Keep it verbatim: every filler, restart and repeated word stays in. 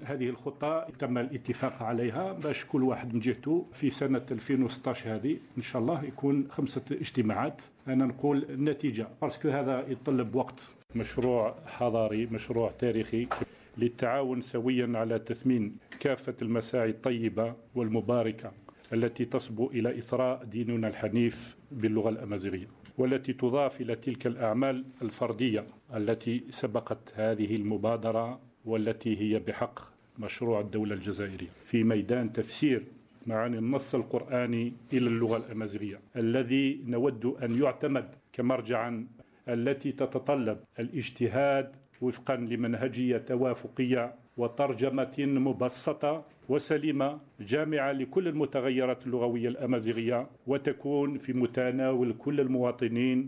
هذه الخطة تم الاتفاق عليها باش كل واحد من جهته في سنة ألفين وستة عشر هذه إن شاء الله يكون خمسة اجتماعات. أنا نقول النتيجة باسكو هذا يتطلب وقت. مشروع حضاري، مشروع تاريخي للتعاون سويا على تثمين كافة المساعي الطيبة والمباركة التي تصبو إلى إثراء ديننا الحنيف باللغة الأمازيغية، والتي تضاف إلى تلك الأعمال الفردية التي سبقت هذه المبادرة والتي هي بحق مشروع الدولة الجزائرية في ميدان تفسير معاني النص القرآني إلى اللغة الأمازيغية، الذي نود أن يعتمد كمرجعا التي تتطلب الاجتهاد وفقا لمنهجية توافقية وترجمة مبسطة وسليمة جامعة لكل المتغيرات اللغوية الأمازيغية، وتكون في متناول كل المواطنين